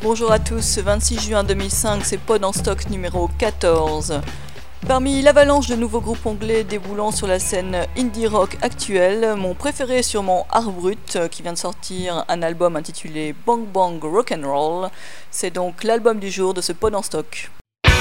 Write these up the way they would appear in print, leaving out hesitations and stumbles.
Bonjour à tous, 26 juin 2005, c'est Pod en stock numéro 14. Parmi l'avalanche de nouveaux groupes anglais déboulant sur la scène indie rock actuelle, mon préféré est sûrement Art Brut, qui vient de sortir un album intitulé Bang Bang Rock'n'Roll. C'est donc l'album du jour de ce Pod en stock.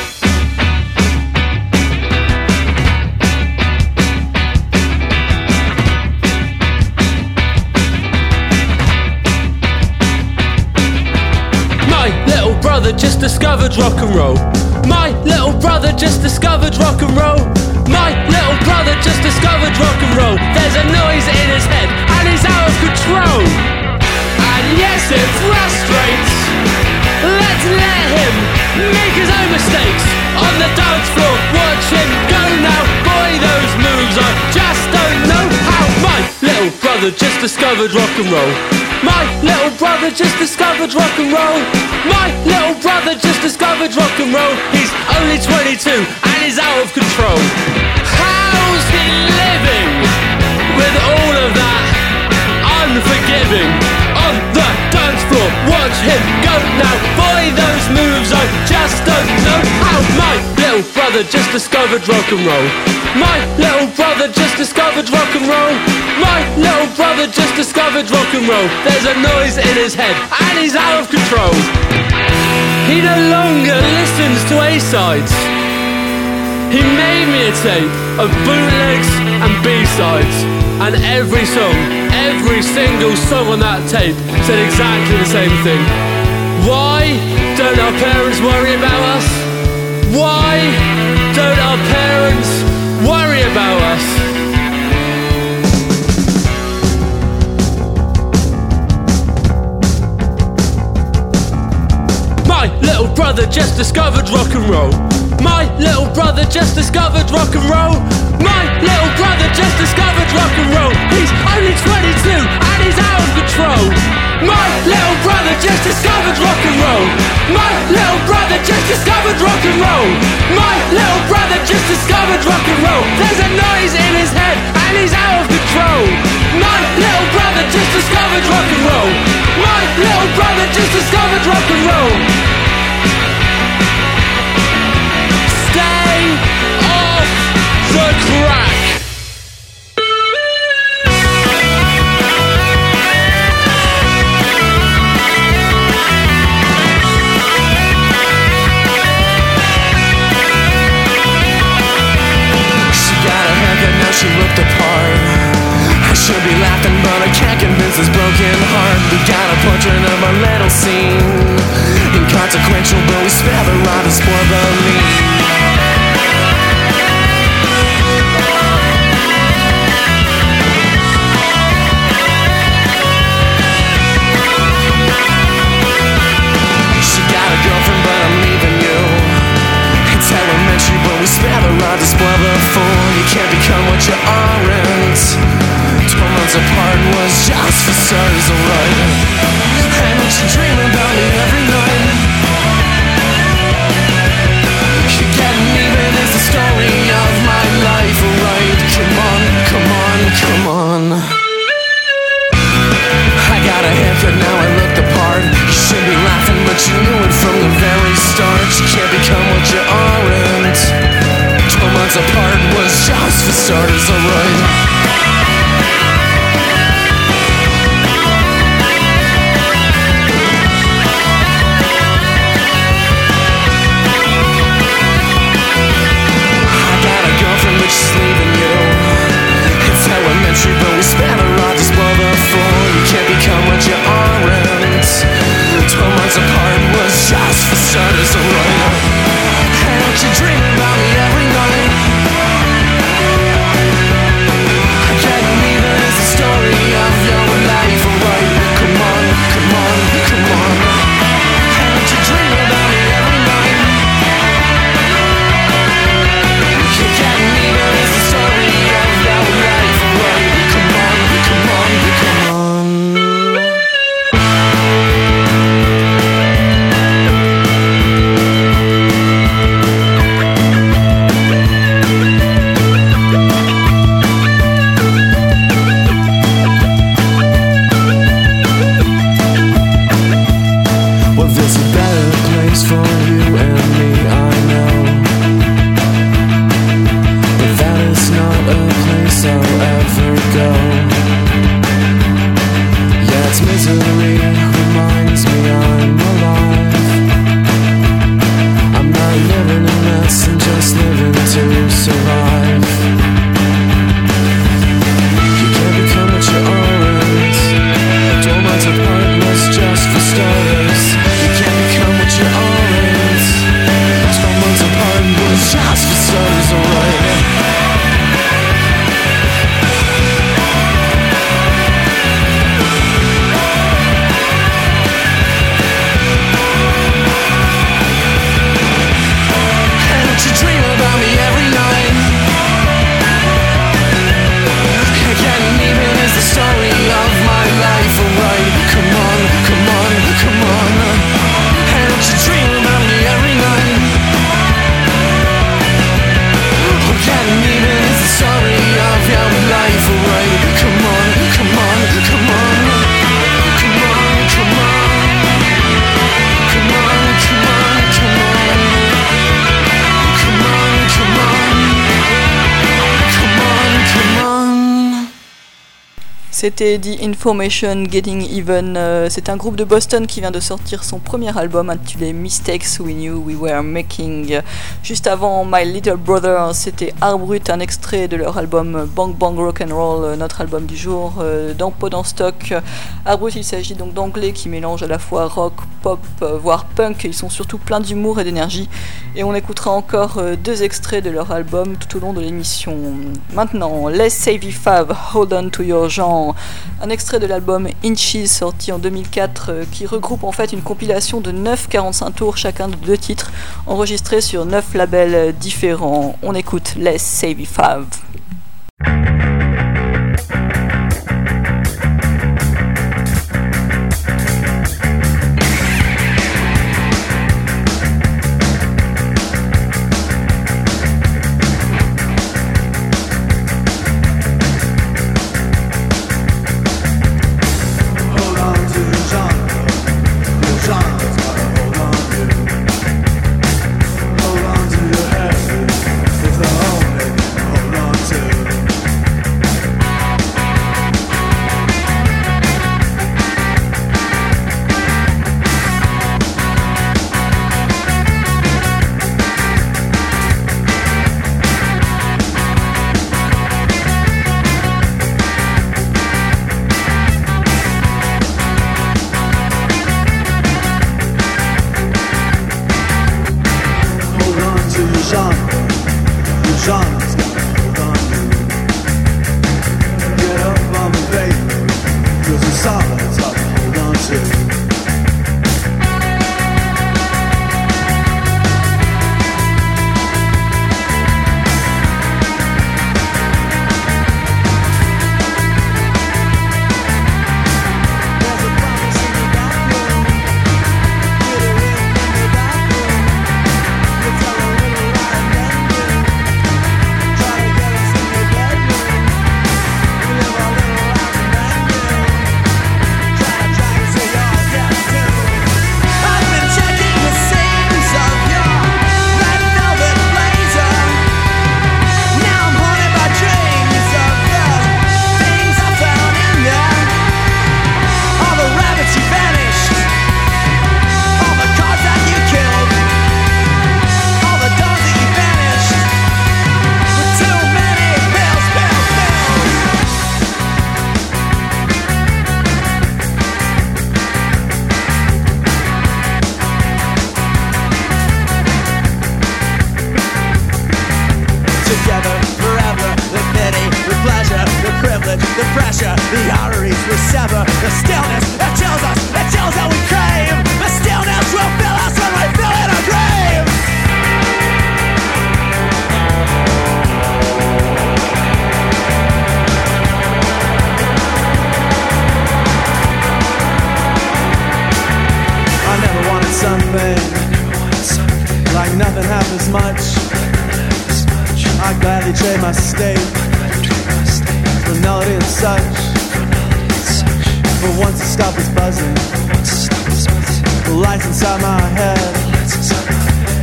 My little brother just discovered rock and roll. My little brother just discovered rock and roll. My little brother just discovered rock and roll. There's a noise in his head and he's out of control. And yes, it frustrates. Let's let him make his own mistakes on the dance floor. Watch him go now. Boy, those moves I just don't know how. My little brother just discovered rock and roll. My little brother just discovered rock and roll. My little brother just discovered rock and roll. He's only 22 and he's out of control. How's he living with all of that unforgiving? On the dance floor, watch him go now. Boy, those moves I just don't know how. My little brother just discovered rock and roll. My little brother just discovered rock and roll. My little brother just discovered rock and roll. There's a noise in his head and he's out of control. He no longer listens to A-sides. He made me a tape of bootlegs and B-sides. And every song, every single song on that tape said exactly the same thing. Why don't our parents worry about us? Why don't our parents worry about us? My little brother just discovered rock and roll. My little brother just discovered rock and roll. My little brother just discovered rock and roll. He's only 22 and he's out of control. My little brother just discovered rock and roll. My little brother just discovered rock and roll. My little brother just discovered rock and roll. There's a noise in his head and he's out of control. My little brother just discovered rock and roll. My little brother just discovered rock and roll. Stay off the crack. She looked apart. I should be laughing, but I can't convince this broken heart. We got a portrait of a little scene, inconsequential, but we spare the rod to spoil the lead. She got a girlfriend, but I'm leaving you. It's elementary, but we spare the rod to spoil the fool. You can't become what you aren't. 12 months apart was just for starters, alright. And don't you dream about me every night. You're getting even is the story of my life, alright. Come on, come on, come on. I got a haircut, now I look the part. You should be laughing, but you knew it from the very start. You can't become what you aren't. 12 months apart was just for starters, alright. I got a girlfriend, but she's leaving you. It's elementary, but we spare the rod to spoil the fool. You can't become what you aren't. 12 months apart was just for starters, alright. And don't you dream about me every night. whatsoever go. Yeah, its misery reminds me I'm alive. I'm not living in mess, I'm just living to survive. You can't become what you aren't. Don't mind apart, that's just for starters. You can't become what you aren't. Don't mind apart, that's just for starters, alright. C'était The Information Getting Even. C'est un groupe de Boston qui vient de sortir son premier album intitulé Mistakes We Knew We Were Making. Juste avant My Little Brother, c'était Art Brut, un extrait de leur album Bang Bang Rock'n'Roll, notre album du jour. Dans Pod en Stock, Art Brut, il s'agit donc d'anglais qui mélangent à la fois rock, pop, voire punk. Ils sont surtout pleins d'humour et d'énergie. Et on écoutera encore deux extraits de leur album tout au long de l'émission. Maintenant, Let's Save Fav, Hold On To Your Genre. Un extrait de l'album Inches sorti en 2004 qui regroupe en fait une compilation de 9 45 tours chacun de 2 titres enregistrés sur 9 labels différents. On écoute Let's Save Fav.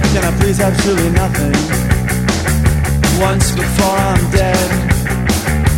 Absolutely nothing. Once before I'm dead,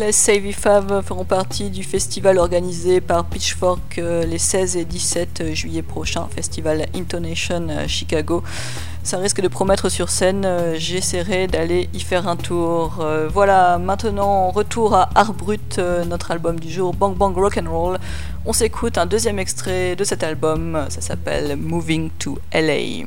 Japanais Savvy Fav feront partie du festival organisé par Pitchfork les 16 et 17 juillet prochains, festival Intonation Chicago. Ça risque de promettre sur scène, j'essaierai d'aller y faire un tour. Voilà, maintenant retour à Art Brut, notre album du jour, Bang Bang Rock'n'Roll. On s'écoute un deuxième extrait de cet album, ça s'appelle Moving to LA.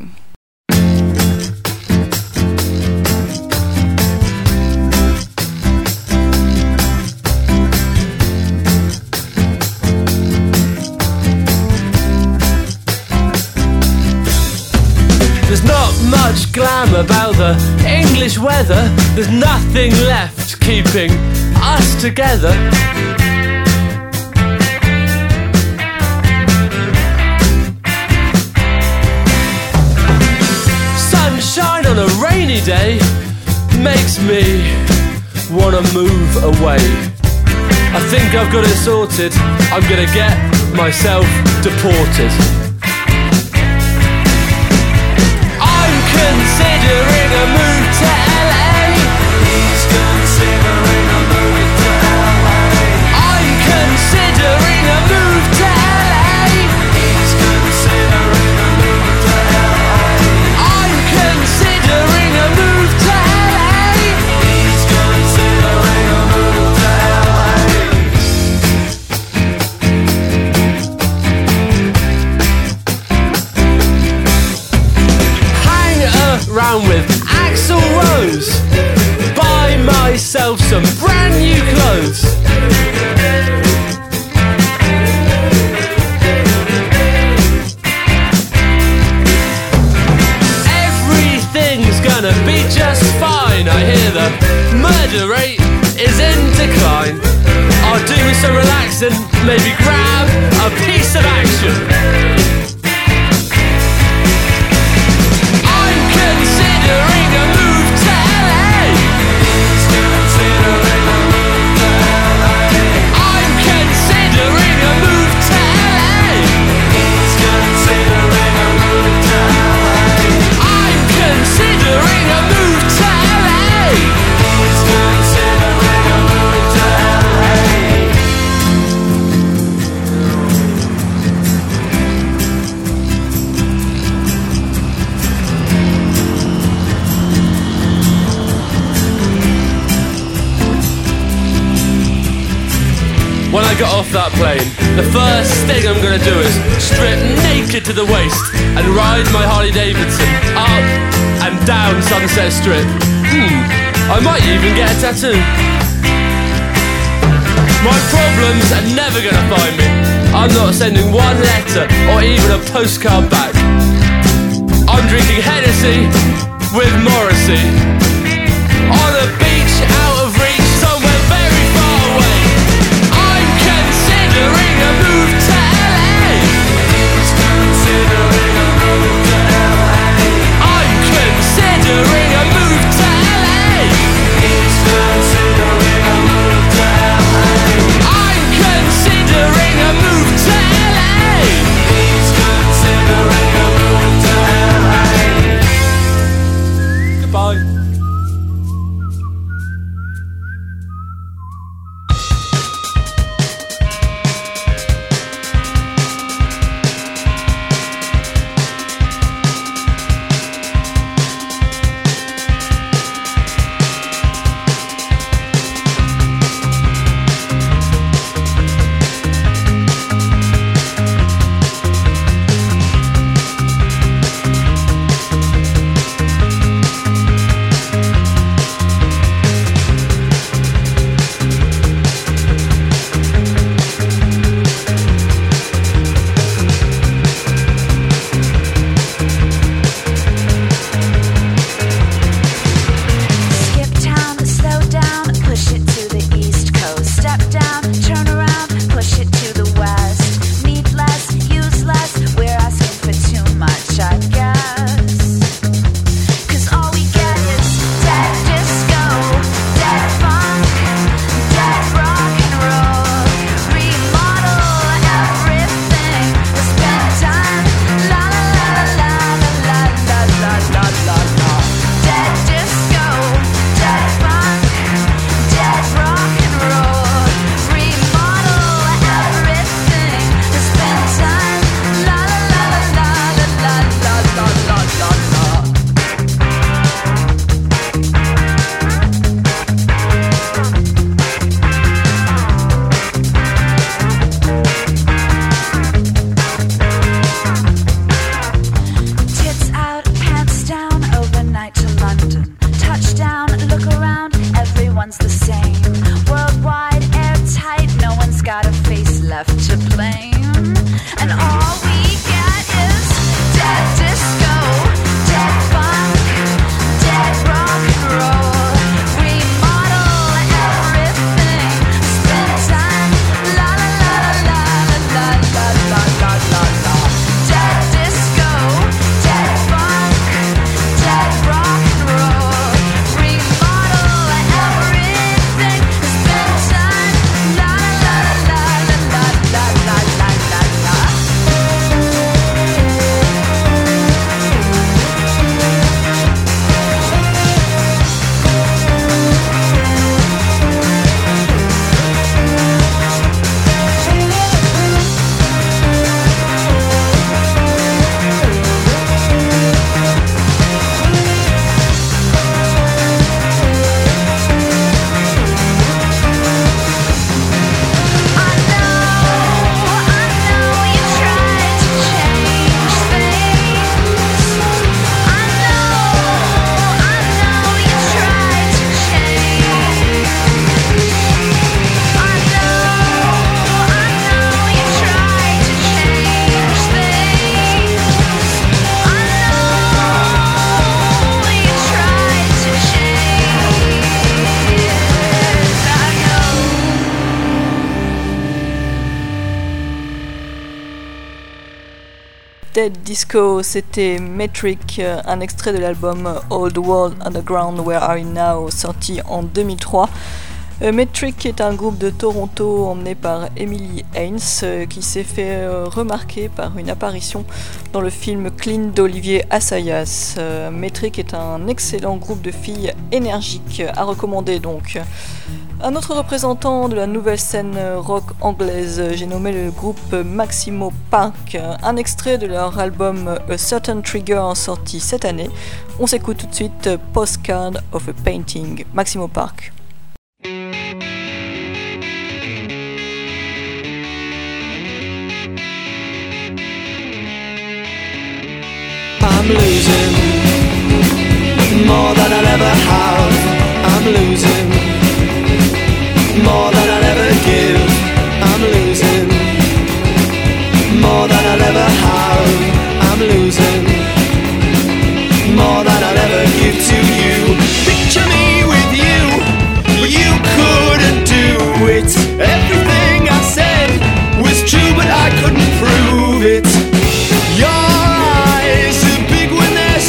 There's not much glam about the English weather. There's nothing left keeping us together. Sunshine on a rainy day makes me wanna move away. I think I've got it sorted. I'm gonna get myself deported. Considering a move to LA. He's considering a move to LA. I'm considering a move to LA. He's considering a move to LA. I'm considering a move to LA. He's considering a move to round with Axl Rose, buy myself some brand new clothes. Everything's gonna be just fine. I hear the murder rate is in decline. I'll do some relaxing, maybe grab a piece of action. Considering a move to LA. He's considering a move to LA. I'm considering a move to LA. He's considering a move to LA. I'm considering a move to LA. He's considering a move to LA. When I got off that plane, the first thing I'm gonna do is strip naked to the waist and ride my Harley Davidson up and down Sunset Strip. I might even get a tattoo. My problems are never gonna find me. I'm not sending one letter or even a postcard back. I'm drinking Hennessy with Morrissey on a beach out of reach somewhere very far away. Considering a move to LA. He's considering a move to LA. I'm considering a move to LA. He's considering a move to LA. I'm considering a move to LA. He's considering a move to LA. Goodbye. Dead Disco, c'était Metric, un extrait de l'album Old World Underground Where Are You Now, sorti en 2003. Metric est un groupe de Toronto emmené par Emily Haynes qui s'est fait remarquer par une apparition dans le film Clean d'Olivier Assayas. Metric est un excellent groupe de filles énergiques à recommander donc. Un autre représentant de la nouvelle scène rock anglaise, j'ai nommé le groupe Maximo Park, un extrait de leur album A Certain Trigger sorti cette année. On s'écoute tout de suite Postcard of a Painting, Maximo Park. I'm losing more than I'll ever have. I'm losing more than I'll ever give. I'm losing more than I'll ever have. I'm losing more than I'll ever give to you. Picture me with you, but you couldn't do it. Everything I said was true, but I couldn't prove it. Your eyes are big when they're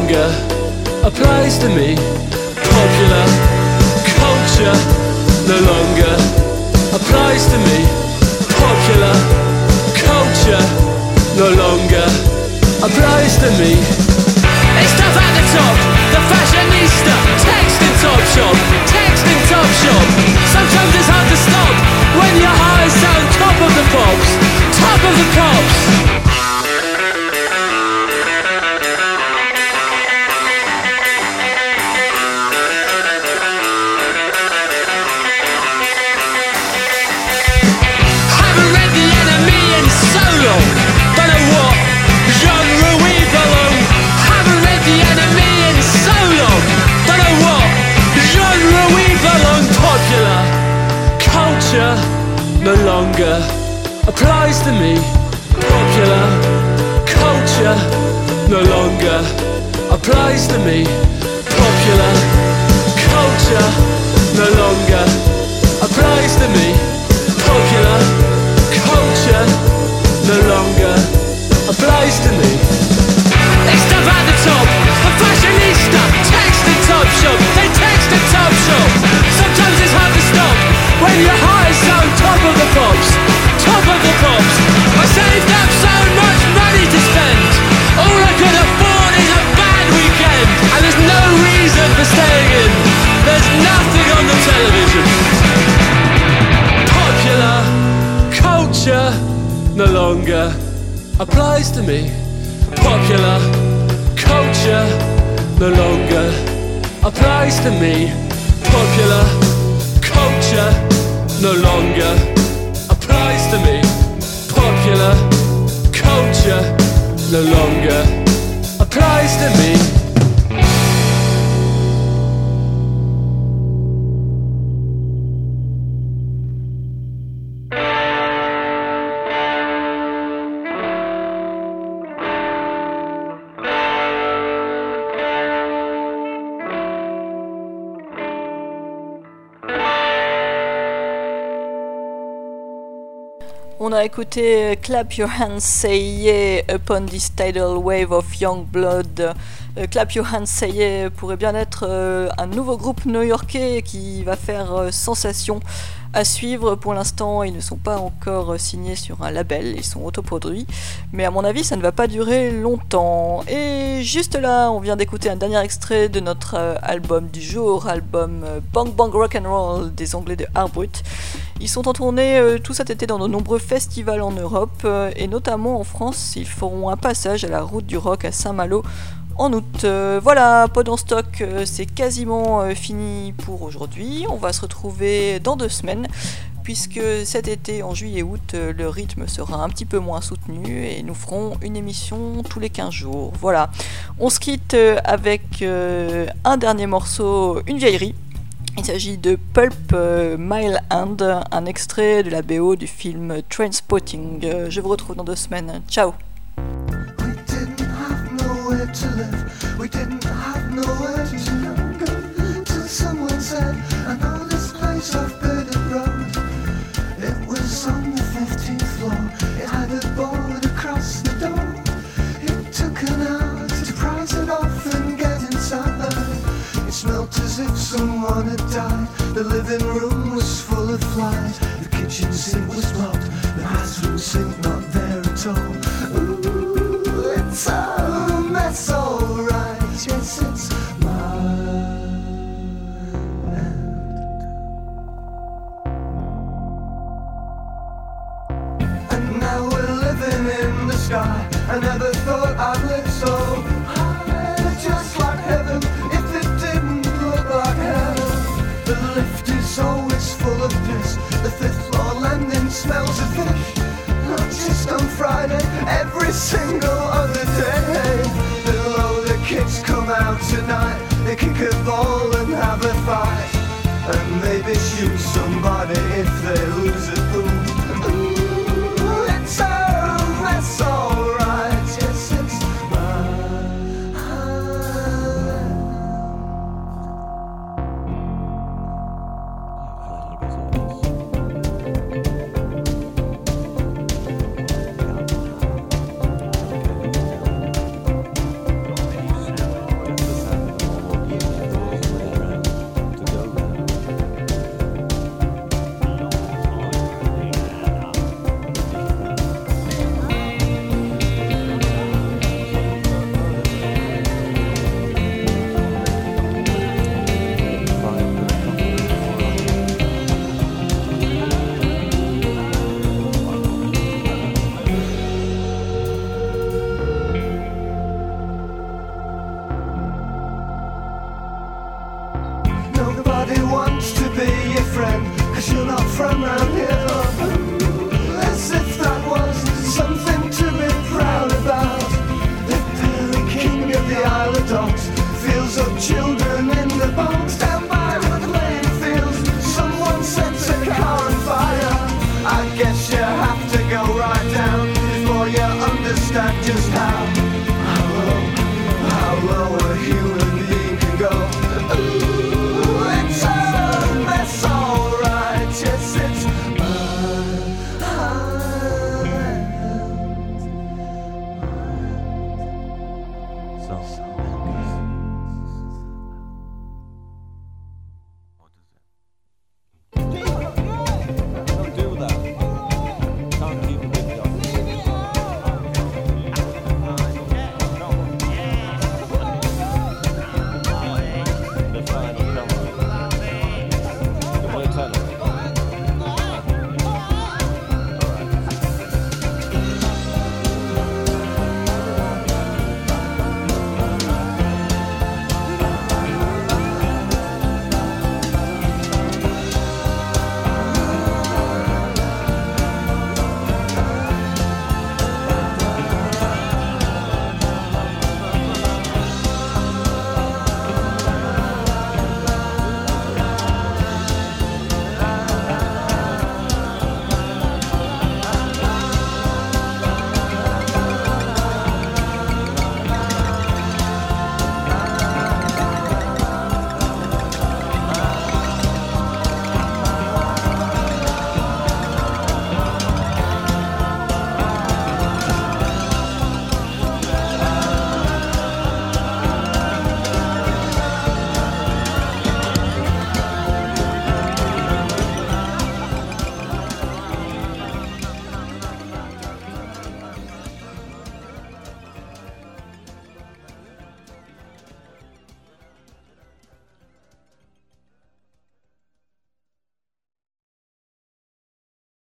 longer applies to me. Popular culture no longer applies to me. Popular culture no longer applies to me. It's tough at the top, the fashionista, text in Top Shop, text in Top Shop. Sometimes it's hard to stop when your highs sound top of the pops, top of the pops. Haven't read The Enemy in so long, don't know what genre we belong. Haven't read The Enemy in so long, don't know what genre we belong. Popular culture no longer applies to me. Popular culture no longer applies to me. Popular culture no longer applies to me. Popular culture no longer applies to me. They stop at the top, the fashionista, text in Top Shop, they text in Top Shop. Sometimes it's hard to stop when your highs sound top of the pops, top of the pops. I saved up so much money to spend, all I could afford is a bad weekend. And there's no reason for staying in, there's nothing on the television. Popular culture no longer applies to me. Popular culture no longer applies to me. Popular culture no longer applies to me. Popular culture no longer applies to me. On a écouté Clap Your Hands Say Yeah Upon This Tidal Wave of Young Blood. Clap Your Hands Say Yeah pourrait bien être un nouveau groupe new-yorkais qui va faire sensation à suivre. Pour l'instant, ils ne sont pas encore signés sur un label, ils sont autoproduits, mais à mon avis, ça ne va pas durer longtemps. Et juste là, on vient d'écouter un dernier extrait de notre album du jour, album Bang Bang Rock'n'Roll des Anglais de Harbrut. Ils sont en tournée tout cet été dans de nombreux festivals en Europe, et notamment en France. Ils feront un passage à la Route du Rock à Saint-Malo en août. Voilà, Pod en stock, c'est quasiment fini pour aujourd'hui. On va se retrouver dans 2 semaines, puisque cet été, en juillet-août, le rythme sera un petit peu moins soutenu et nous ferons une émission tous les 15 jours. Voilà, on se quitte avec un dernier morceau, une vieillerie. Il s'agit de Pulp Mile End, un extrait de la BO du film Trainspotting. Je vous retrouve dans 2 semaines. Ciao. To live, we didn't have nowhere to go till someone said, I know this place off Bearded Road. It was on the 15th floor, it had a board across the door. It took an hour to price it off and get inside. It smelt as if someone had died. The living room was full of flies. The kitchen sink was blocked, the bathroom sink not there at all. Ooh, it's a mess, alright. Yes, it's my end. And now we're living in the sky. I never thought I'd live so high, just like heaven. If it didn't look like hell, the lift is always full of piss. The 5th floor landing smells of fish. Not just on Friday, every single other day. Below the kids come out tonight, they kick a ball and have a fight, and maybe shoot somebody if they lose a pool. Ooh, it's a mess, alright. Yes, it's mine. friend, 'cause you're not from round here. As if that was something to be proud about. The king of the Isle of Dogs feels up children in the box. Down by the playing fields, someone sets a car on fire. I guess you have to go right down before you understand just how low a human being can go. Ooh, it's a mess, alright. Yes, it's